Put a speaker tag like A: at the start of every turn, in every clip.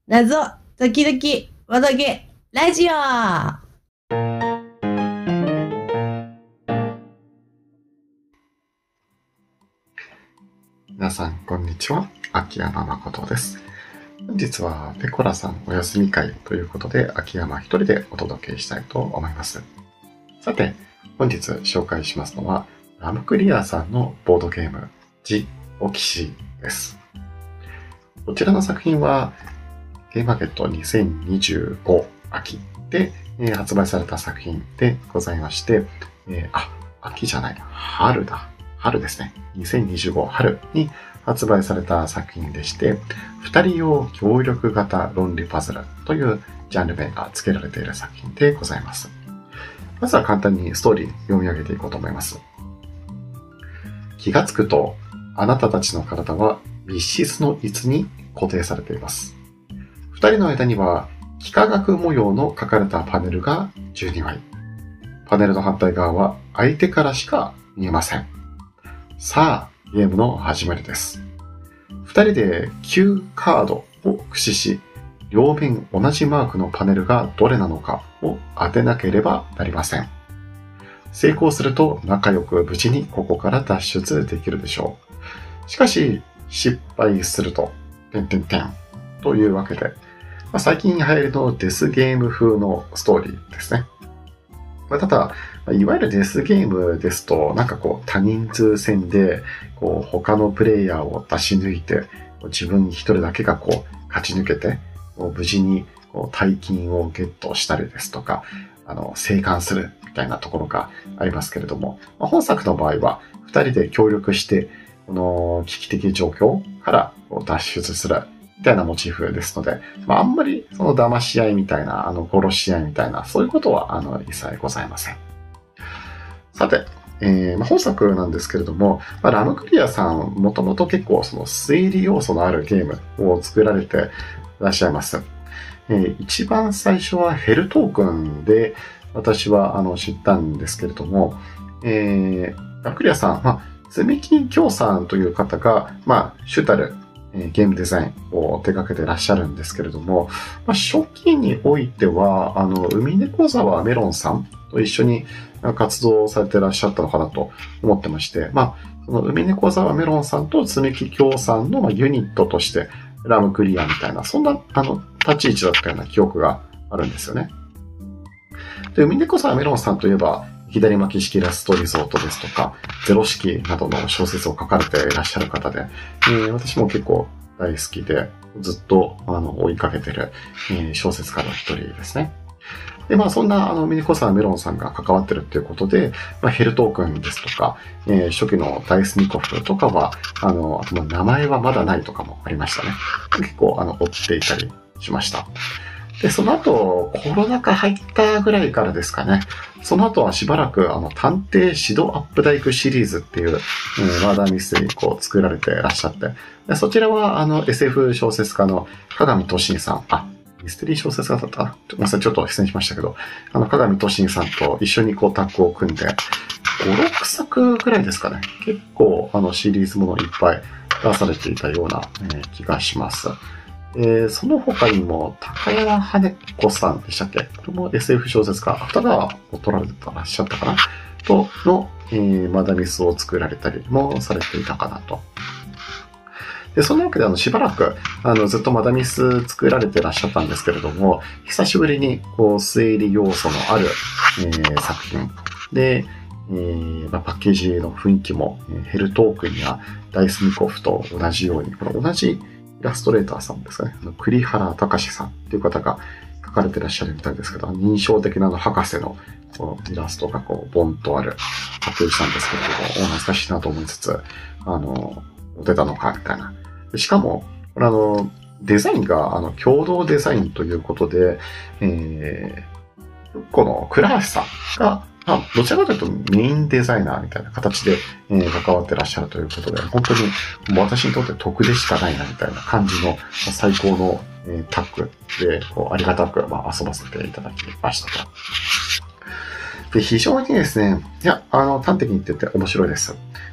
A: 謎、時々、ボドゲ、ラジオ。
B: 皆さん、こんにちは。秋山誠です。本日はペコラさんお休み会ということで、秋山一人でお届けしたいと思います。さて、本日紹介しますのは、ラムクリアさんのボードゲーム、ジ・オキシです。こちらの作品は、ゲームマーケット2025秋で、発売された作品でございまして、秋じゃない、春だ。春ですね。2025春に発売された作品でして、二人用協力型論理パズルというジャンル名が付けられている作品でございます。まずは簡単にストーリー読み上げていこうと思います。気がつくと、あなたたちの体は密室の椅子に固定されています。二人の間には幾何学模様の書かれたパネルが12枚。パネルの反対側は相手からしか見えません。さあ、ゲームの始まりです。二人で9カードを駆使し、両面同じマークのパネルがどれなのかを当てなければなりません。成功すると仲良く無事にここから脱出できるでしょう。しかし、失敗すると、というわけで、最近流行りのデスゲーム風のストーリーですね。ただ、いわゆるデスゲームですと、多人数戦で、他のプレイヤーを出し抜いて、自分一人だけが勝ち抜けて、無事に大金をゲットしたりですとか、生還するみたいなところがありますけれども、本作の場合は、二人で協力して、この危機的状況から脱出するみたいなモチーフですので、あんまりその騙し合いみたいな、殺し合いみたいな、そういうことは一切ございません。さて、本作なんですけれども、ラムクリアさん、もともと結構その推理要素のあるゲームを作られていらっしゃいます。一番最初はヘルトークンで私は知ったんですけれども、ラムクリアさん、積木京さんという方が、主たるゲームデザインを手掛けていらっしゃるんですけれども、初期においては、海猫沢メロンさんと一緒に活動されていらっしゃったのかなと思ってまして、その海猫沢メロンさんと積木京さんのユニットとして、ラムクリアみたいな、そんな立ち位置だったような記憶があるんですよね。で、海猫沢メロンさんといえば、左巻き式ラストリゾートですとか、ゼロ式などの小説を書かれていらっしゃる方で、私も結構大好きで、ずっと追いかけてる、小説家の一人ですね。で、そんなミニコサーメロンさんが関わってるっていうことで、ヘルトークンですとか、初期のダイスニコフとかは、あと名前はまだないとかもありましたね。結構追っていたりしました。で、その後、コロナ禍入ったぐらいからですかね。その後はしばらく、探偵シドアップダイクシリーズっていう、マーダーミステリーを作られていらっしゃって、でそちらは、SF 小説家の鏡俊二さん、ミステリー小説家だったごめんなさい、ちょっと失礼しましたけど、鏡俊二さんと一緒にタッグを組んで、5、6作ぐらいですかね。結構、シリーズものいっぱい出されていたような、気がします。その他にも、高山羽子さんでしたっけ？これも SF 小説家、芥川を取られてらっしゃったかなとの、マダミスを作られたりもされていたかなと。で、そのわけでしばらく、ずっとマダミス作られてらっしゃったんですけれども、久しぶりに、推理要素のある、作品で、パッケージの雰囲気も、ヘルトークンやダイスニコフと同じように、この同じイラストレーターさんですかね。栗原隆さんっていう方が描かれてらっしゃるみたいですけど、印象的な博士のイラストがボンとあるパッケージなんですけれども、懐かしいなと思いつつ、出たのかみたいな。しかも、デザインが共同デザインということで、この倉橋さんが、どちらかというとメインデザイナーみたいな形で、関わってらっしゃるということで、本当に私にとって得でしかないなみたいな感じの最高の、タッグでありがたく、遊ばせていただきましたと。で、非常にですね、端的に言ってて面白いです。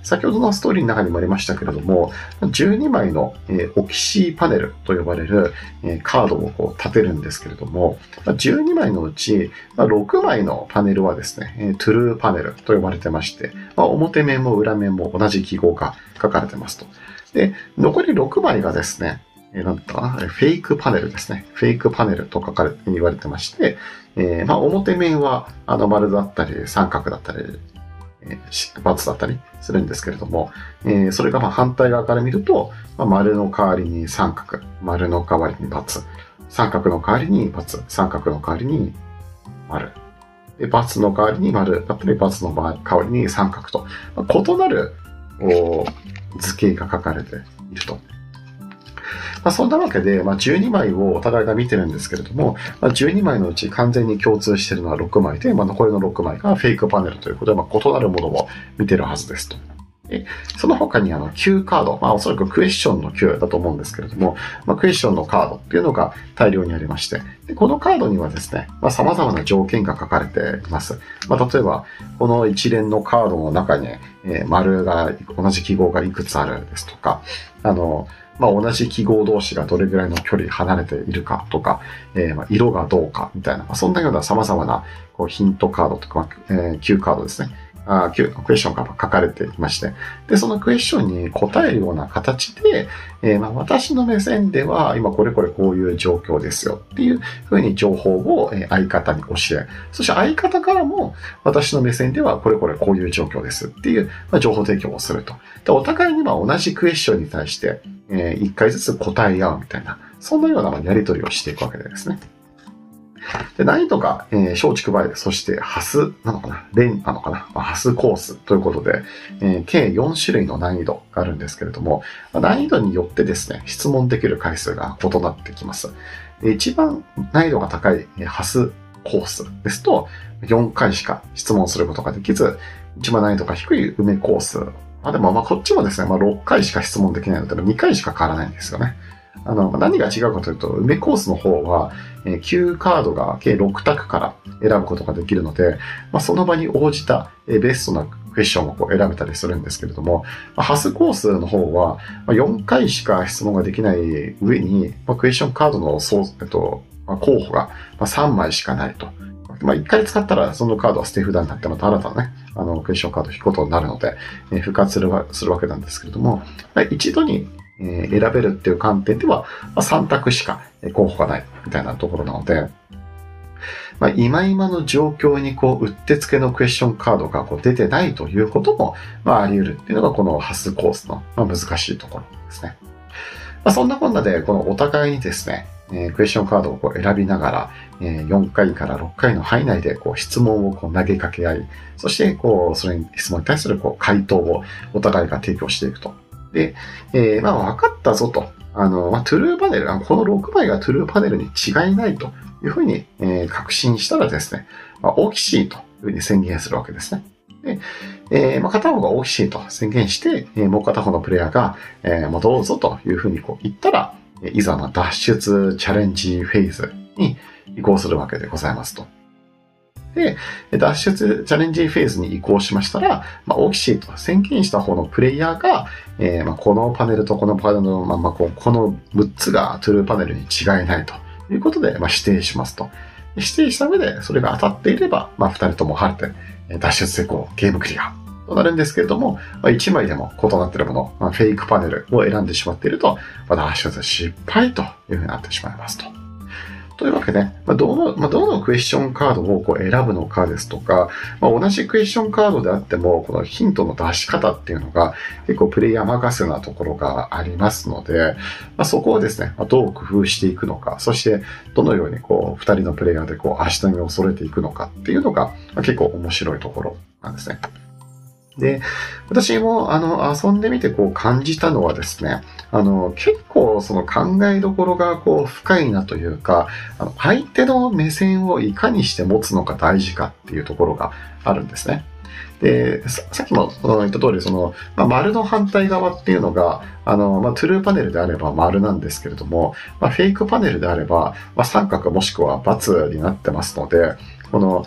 B: 先ほどのストーリーの中にもありましたけれども、12枚の、オキシーパネルと呼ばれる、カードをこう立てるんですけれども、12枚のうち、6枚のパネルはですね、トゥルーパネルと呼ばれてまして、表面も裏面も同じ記号が書かれてますと。で、残り6枚がですね、なんだったかな、フェイクパネルですね。フェイクパネルと言われてまして、表面は丸だったり三角だったり、×だったりするんですけれども、それが反対側から見ると、丸の代わりに三角、丸の代わりに×、三角の代わりに×、三角の代わりに丸、で×の代わりに丸だったり、×の代わりに三角と、異なる図形が書かれていると。そんなわけで、12枚をお互いが見てるんですけれども、12枚のうち完全に共通しているのは6枚で、残りの6枚がフェイクパネルということで、異なるものを見てるはずですと。でその他にQ カード、おそらくクエスチョンの Q だと思うんですけれども、クエスチョンのカードっていうのが大量にありまして、でこのカードにはですね、様々な条件が書かれています。例えば、この一連のカードの中に、丸が同じ記号がいくつあるですとか、同じ記号同士がどれぐらいの距離離れているかとか、色がどうかみたいな、そんなような様々なヒントカードとか、Q カードですね。クエスチョンが書かれていまして、で、そのクエスチョンに答えるような形で、私の目線では今これこういう状況ですよっていうふうに情報を相方に教え、そして相方からも私の目線ではこれこういう状況ですっていう情報提供をすると。で、お互いに同じクエスチョンに対して1回ずつ答え合うみたいな、そんなようなやり取りをしていくわけですね。で、難易度が、小畜梅、そしてハスなのかな、連なのかな、ハスコースということで、計4種類の難易度があるんですけれども、難易度によってですね、質問できる回数が異なってきます。一番難易度が高いハスコースですと、4回しか質問することができず、一番難易度が低い梅コース。でもこっちもですね、6回しか質問できないので、2回しか変わらないんですよね。何が違うかというと、梅コースの方は、Q カードが計6択から選ぶことができるので、その場に応じたベストなクエスチョンを選べたりするんですけれども、ハスコースの方は、4回しか質問ができない上に、クエスチョンカードの候補が3枚しかないと。1回使ったらそのカードは捨て札になってまた新たなね、クエスチョンカードを引くことになるので、復活するわけなんですけれども、一度に選べるっていう観点では、3択しか候補がないみたいなところなので、今の状況にうってつけのクエスチョンカードが出てないということも、あり得るっていうのがこのハスコースの難しいところですね。そんなこんなで、このお互いにですね、クエスチョンカードを選びながら、4回から6回の範囲内で質問を投げかけ合い、そしてそれに質問に対する回答をお互いが提供していくと。で、分かったぞと。トゥルーパネル、この6枚がトゥルーパネルに違いないというふうに、確信したらですね、オキシーというふうに宣言するわけですね。で、片方がオキシーと宣言して、もう片方のプレイヤーが、どうぞというふうに言ったら、いざの脱出チャレンジフェーズに移行するわけでございますと。で、脱出チャレンジフェーズに移行しましたら、オキシーと宣言した方のプレイヤーが、このパネルとこのパネルの、この6つがトゥルーパネルに違いないということで、指定しますと。指定した上で、それが当たっていれば、2人とも晴れて、脱出成功、ゲームクリアとなるんですけれども、1枚でも異なっているもの、フェイクパネルを選んでしまっていると、脱出失敗というふうになってしまいますと。というわけで、どのクエスチョンカードを選ぶのかですとか、同じクエスチョンカードであっても、このヒントの出し方っていうのが結構プレイヤー任せなところがありますので、そこをですね、どう工夫していくのか、そしてどのように2人のプレイヤーで足並みを揃えていくのかっていうのが結構面白いところなんですね。で、私も遊んでみて感じたのはですね、結構その考えどころが深いなというか、相手の目線をいかにして持つのが大事かっていうところがあるんですね。で、さっきも言った通り、丸の反対側っていうのが、トゥルーパネルであれば丸なんですけれども、フェイクパネルであれば、三角もしくは×になってますので、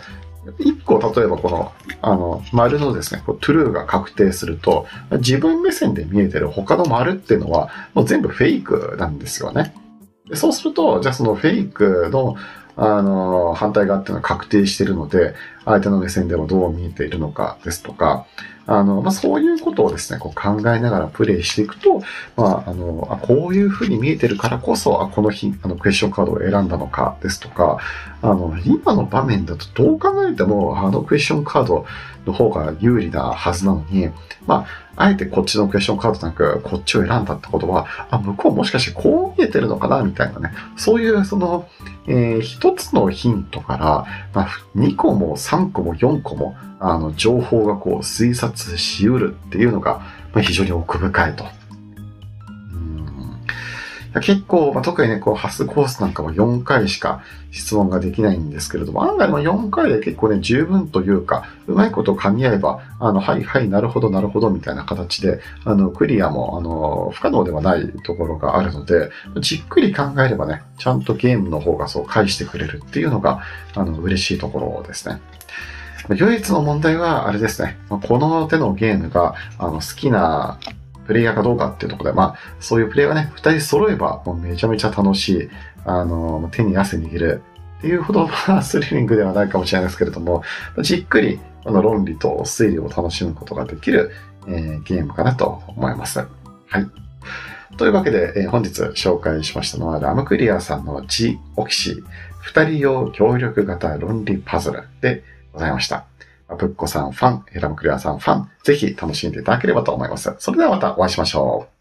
B: 一個、例えばこの、丸のですね、トゥルーが確定すると、自分目線で見えてる他の丸っていうのは、もう全部フェイクなんですよね。でそうすると、じゃあそのフェイクの、反対側っていうのは確定しているので、相手の目線ではどう見えているのかですとか、そういうことをですね、こう考えながらプレイしていくと、こういうふうに見えてるからこそ、この日、クエスチョンカードを選んだのかですとか、今の場面だとどう考えても、クエスチョンカードの方が有利なはずなのに、あえてこっちのクエスチョンカードなく、こっちを選んだってことは、向こうもしかしてこう見えてるのかなみたいなね、そういう一つのヒントから、2個も3個も4個も、情報がこう推察し得るっていうのが、非常に奥深いと。結構、特にね、ハスコースなんかも4回しか質問ができないんですけれども、案外4回で結構ね、十分というか、うまいこと噛み合えば、はいはい、なるほど、なるほど、みたいな形で、クリアも、不可能ではないところがあるので、じっくり考えればね、ちゃんとゲームの方がそう返してくれるっていうのが、嬉しいところですね。唯一の問題は、あれですね、この手のゲームが、好きな、プレイヤーかどうかっていうところで、そういうプレイヤーがね、2人揃えば、もうめちゃめちゃ楽しい、手に汗握るっていうほど、スリリングではないかもしれないですけれども、じっくり、論理と推理を楽しむことができる、ゲームかなと思います。はい。というわけで、本日紹介しましたのは、ラムクリアさんのジ・オキシ2人用協力型論理パズルでございました。ぶっこさんファン、ラムクリアさんファン、ぜひ楽しんでいただければと思います。それではまたお会いしましょう。